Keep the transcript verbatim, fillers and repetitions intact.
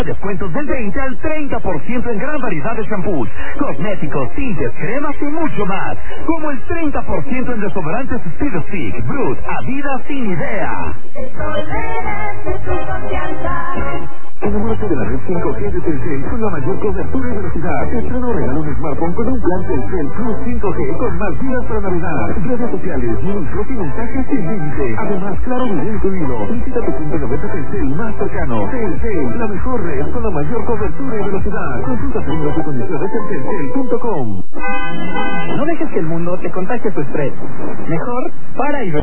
Descuentos del veinte al treinta por ciento en gran variedad de shampoos, cosméticos, tintes, cremas y mucho más. Como el treinta por ciento en desodorantes Speed Stick, Brut, Adidas sin idea. Enamórate de la red cinco G de Telcel con la mayor cobertura y velocidad. Estrena o regala un smartphone con un plan Telcel Plus cinco G con más gigas para navegar, redes sociales, minutos y mensajes sin límite. Además, claro, video incluido. Visita tu punto noventa Telcel más cercano. Telcel, la mejor red con la mayor cobertura y velocidad. Consulta términos y condiciones en telcel punto com. No dejes que el mundo te contagie tu estrés. Mejor, para y